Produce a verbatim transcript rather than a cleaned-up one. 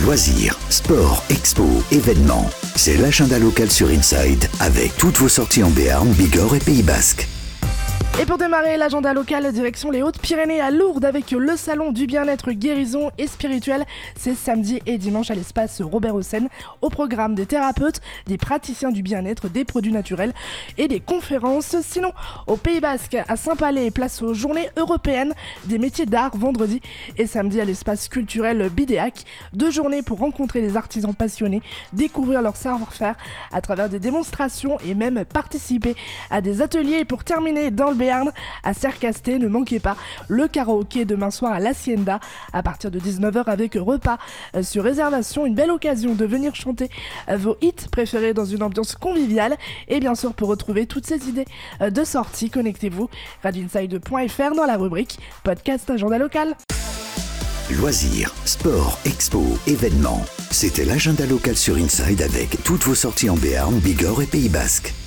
Loisirs, sport, expo, événements. C'est l'agenda local sur Inside avec toutes vos sorties en Béarn, Bigorre et Pays Basque. Et pour démarrer l'agenda local, direction les Hautes-Pyrénées à Lourdes avec le salon du bien-être, guérison et spirituel. C'est samedi et dimanche à l'espace Robert Hossein. Au programme des thérapeutes, des praticiens du bien-être, des produits naturels et des conférences. Sinon, au Pays Basque, à Saint-Palais, place aux journées européennes des métiers d'art vendredi et samedi à l'espace culturel Bidéac. Deux journées pour rencontrer des artisans passionnés, découvrir leur savoir-faire à travers des démonstrations et même participer à des ateliers. Et pour terminer, dans le Béarn, à Sercasté, ne manquez pas le karaoké demain soir à l'Hacienda à partir de dix-neuf heures avec repas euh, sur réservation. Une belle occasion de venir chanter euh, vos hits préférés dans une ambiance conviviale. Et bien sûr, pour retrouver toutes ces idées euh, de sortie, connectez-vous radio inside point f r dans la rubrique podcast agenda local. Loisirs, sport, expo, événements. C'était l'agenda local sur Inside avec toutes vos sorties en Béarn, Bigorre et Pays Basque.